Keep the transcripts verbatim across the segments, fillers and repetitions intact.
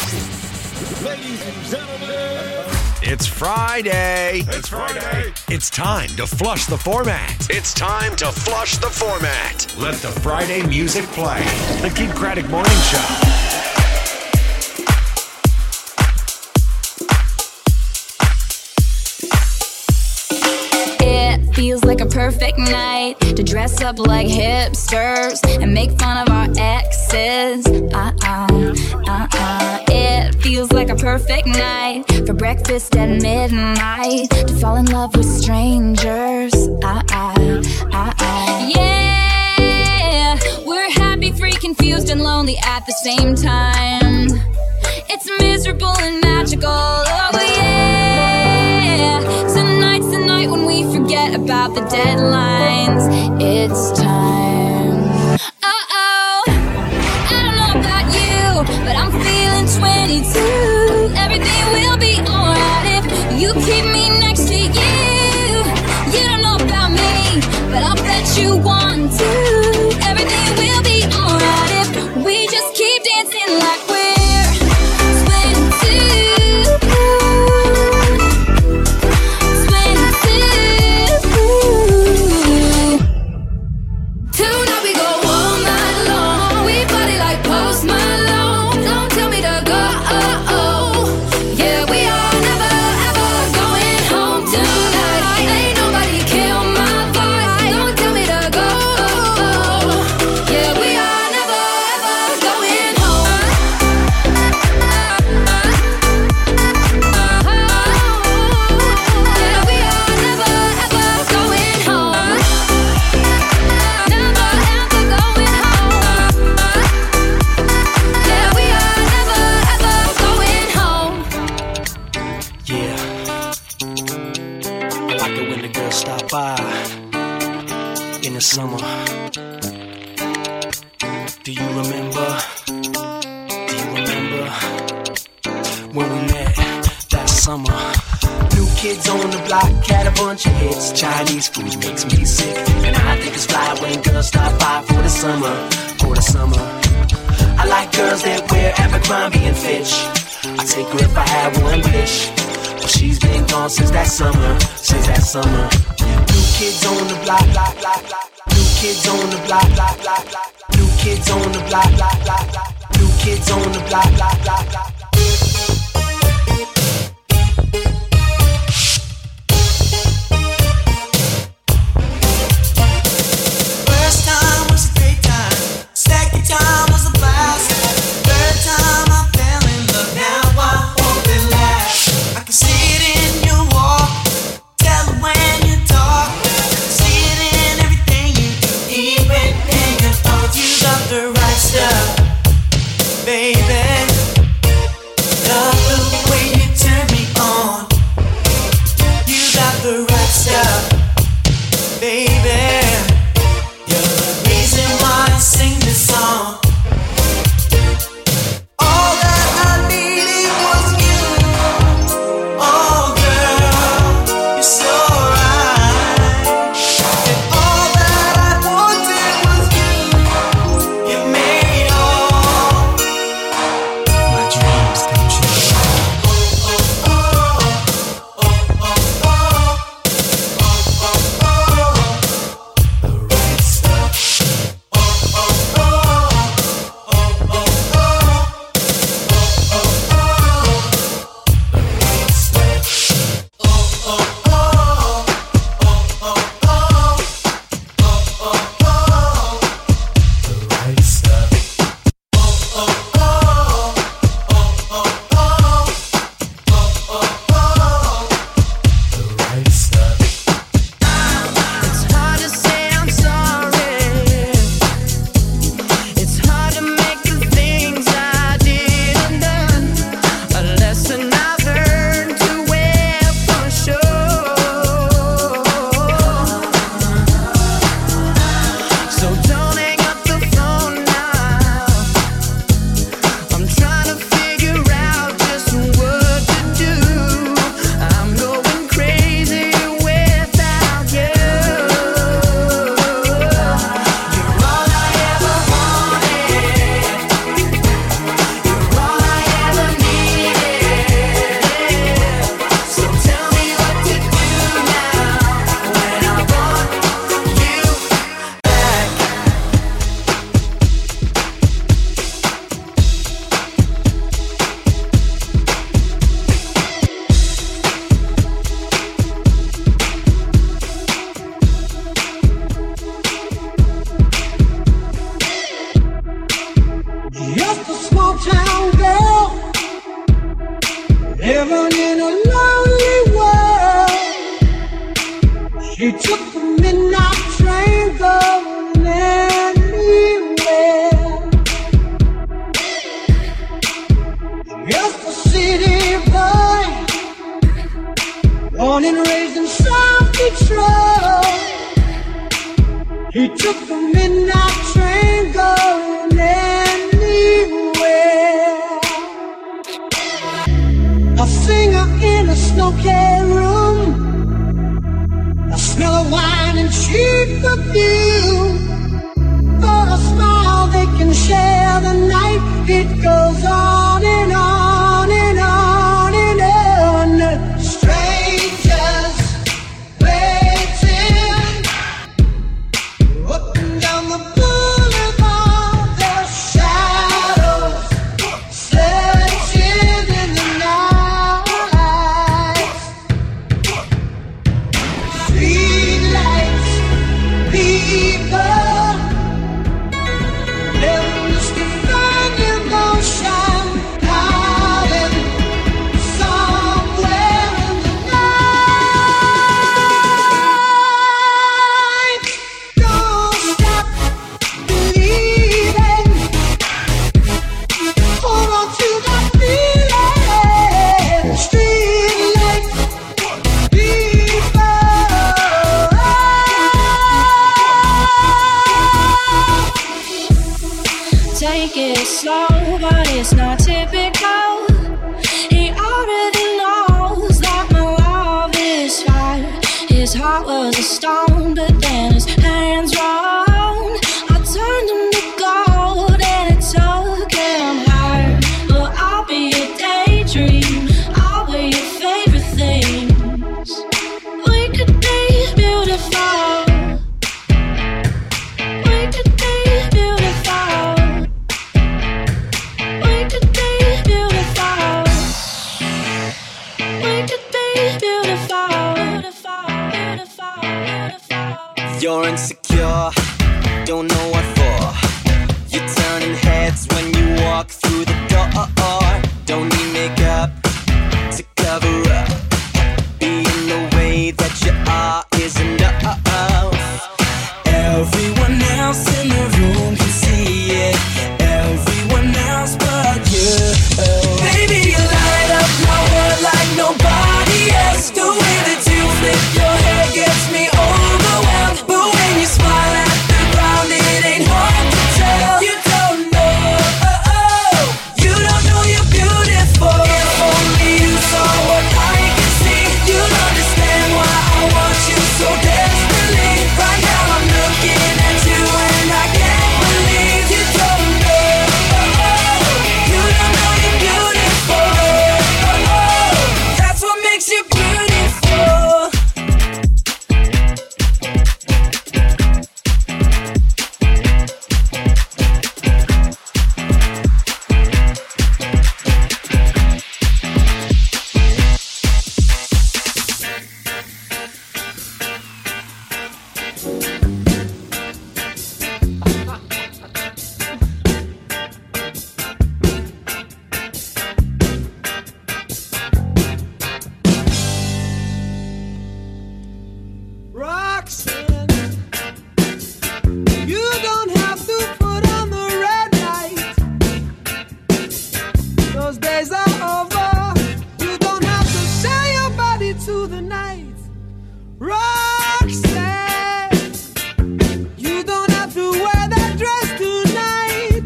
Ladies and gentlemen, it's Friday. It's Friday. It's time to flush the format. It's time to flush the format. Let the Friday music play. The Kid Craddock Morning Show. Feels like a perfect night to dress up like hipsters and make fun of our exes. Uh-uh, uh-uh. It feels like a perfect night for breakfast at midnight to fall in love with strangers. Uh-uh, uh-uh. Yeah, we're happy, free, confused, and lonely at the same time. It's miserable and magical. Oh yeah. Tonight's the night when we forget about the deadlines. It's time. Uh-oh, I don't know about you, but I'm feeling twenty-two. Everything will be alright if you keep me next to you. You don't know about me, but I'll bet you want to. Everything will be alright if we just keep dancing like we're summer. Do you remember? Do you remember when we met that summer? New kids on the block had a bunch of hits. Chinese food makes me sick, and I think it's fly when girls stop by for the summer. For the summer, I like girls that wear Abercrombie and Fitch. I take her if I had one wish, but she's been gone since that summer. Since that summer. New kids on the block, block, block, block. New kids on the block, block, block, block. New kids on the block, block, block, block. New kids on the block, block, block, block. First time was a great time. Second time was a blast. Third time I fell in love. Now I hope it lasts. I can see it in your walk. Tell it when you talk. See it in everything you do. Even in your thoughts, you got the right stuff, baby. Love the way you turn me on. You got the right stuff, baby. You're the reason why I sing this song. All that I needed was you. Oh girl, you're so right. And all that I wanted was you. You made all my dreams come true. Oh, oh, oh, oh, oh, oh, oh, oh, oh, oh. Living in a lonely world. She took the midnight train going anywhere. Just a city boy, born and raised in South Detroit. He took the midnight train going anywhere. A singer in a smoky room, a smell of wine and cheap perfume. For a smile they can share the night. It goes on and on and on and on. Strangers waiting, walking down the boulevard. Their shadows searching in the night. Street lights, people, they're mystifying emotion, hiding somewhere in the night. Don't stop believing. Hold on to that feeling. Street lights, people. Take it slow, but it's not typical. He already knows that my love is fire. His heart was a stone, but then his hands rolled. I turned him to gold and it took him higher. But I'll be a daydream, I'll be your favorite things. We could be beautiful. We could be beautiful. We could be beautiful. We could be beautiful. Beautiful, beautiful, beautiful. You're insecure, don't know what for. You're turning heads when you walk through the door. Don't need makeup to cover up. Being the way that you are is enough. Everyone else in the room can see it. Everyone else but you. Baby, you light up my world like nobody else. The way that you flip your hair gets me overwhelmed. But when you smile at the ground, it ain't hard to tell. You don't know, oh, oh. You don't know you're beautiful. If only you saw what I can see, you'll understand why I want you so desperately. Right now I'm looking at you and I can't believe you don't know, oh, oh. You don't know you're beautiful, oh, oh. That's what makes you beautiful. Roxanne, you don't have to put on the red light. Those days are over. You don't have to sell your body to the night. Roxanne, you don't have to wear that dress tonight.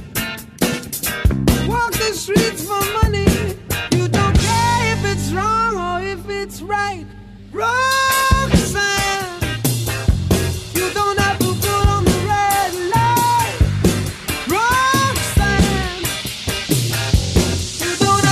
Walk the streets for money. You don't care if it's wrong or if it's right. Roxanne, you don't have to put on the red light. Roxanne, you don't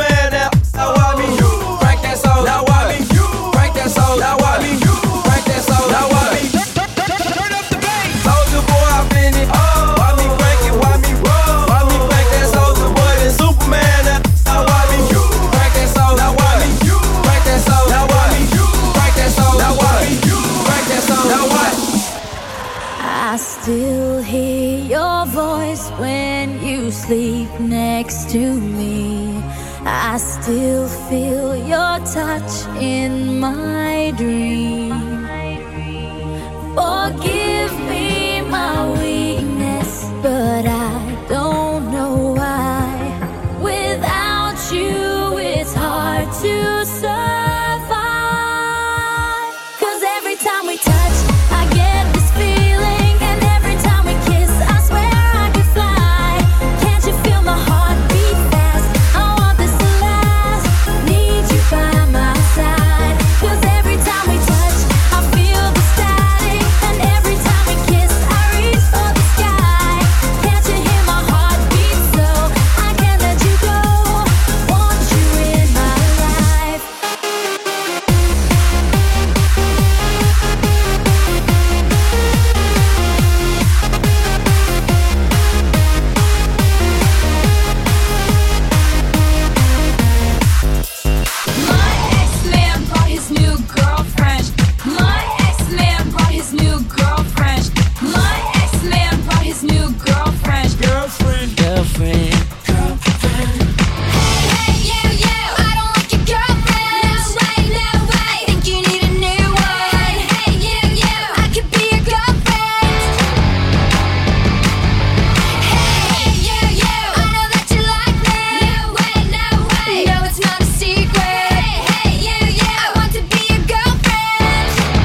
Superman now. Now why me? Crank that soul. Now why me? Crank that soul. Now why me? Crank that soul. Now why me? Turn up the bass. Soldier boy, I'm in it. Why me crank it? Why me roll? Why me crank that soldier boy? Then Superman now. Now why me? Crank that soul. Now why me? Crank that soul. Now why me? Crank that soul. Now why me? Crank that soul. Now what? I still hear your voice when you sleep next to me. I still feel your touch in my dream. Forgive me my weakness, but I don't know why. Without you, it's hard to survive. 'Cause every time we touch, I get this feeling, and every time we kiss, I swear I could fly. Can't you feel my heart beat fast? I want this to last. Need you by my side. 'Cause every time we touch, I feel the static, and every time we kiss, I reach for the sky. Can't you hear my heart beat so I can't let you go? Want you in my life. My ex-man brought his new girlfriend. My ex-man brought his new girlfriend. My ex-man brought his new girlfriend. Girlfriend. Girlfriend. Hey, you, you, I don't like your girlfriend. No way, no way. Think you need a new one. Hey, you, you, I could be your girlfriend. Hey, you, you, I know that you like me. No way, no way. No, it's not a secret. Hey, you, you, I want to be your girlfriend.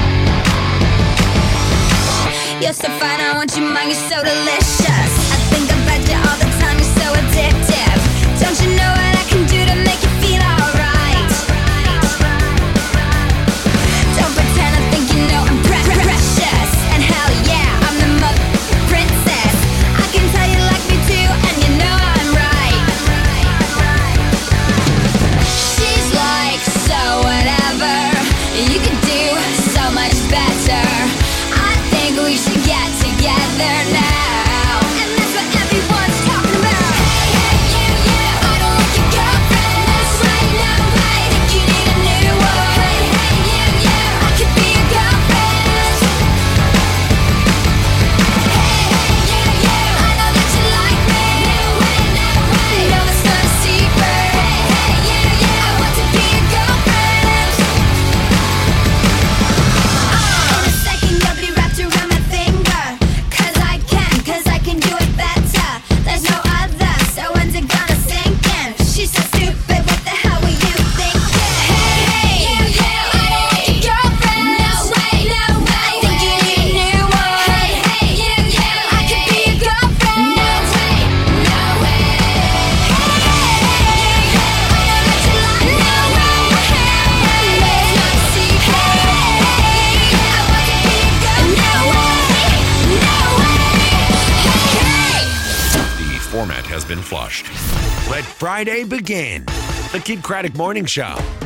You're so fine, I want you mine. You're so delicious. I think about you all the time. You're so addictive. Don't you know what I can do to make you feel alright? Don't pretend I think you know I'm pre- pre- precious. And hell yeah, I'm the mother princess. I can tell you like me too, and you know I'm right. She's like, so whatever. You could do so much better. I think we should get together now. And that's what everyone's talking about. Hey, hey, you, you, I don't like your girlfriend. No way, no way. Think you need a new one. Hey, hey, you, you, I could be your girlfriend. Hey, hey, you, you, I know that you like me. No way, no way. No, it's not a secret. Hey, hey, you, you, I want to be your girlfriend. In a second, you'll be wrapped around my finger. 'Cause I can, 'cause I can do it better. There's no other, so when's it gonna sink in? She's so stupid, what the hell were you thinking? Hey, hey, you, you, I don't like your girlfriend. No way, no way. Think you need a new one. Hey, hey, you, you, I could be your girlfriend. No way, no way. Hey, hey, you, you, I know that you like me. No way, no, it's not a secret. Hey, I want to be your girl. No way, no way. Hey, The format has been flushed. Let Friday begin. The Kid Craddock Morning Show.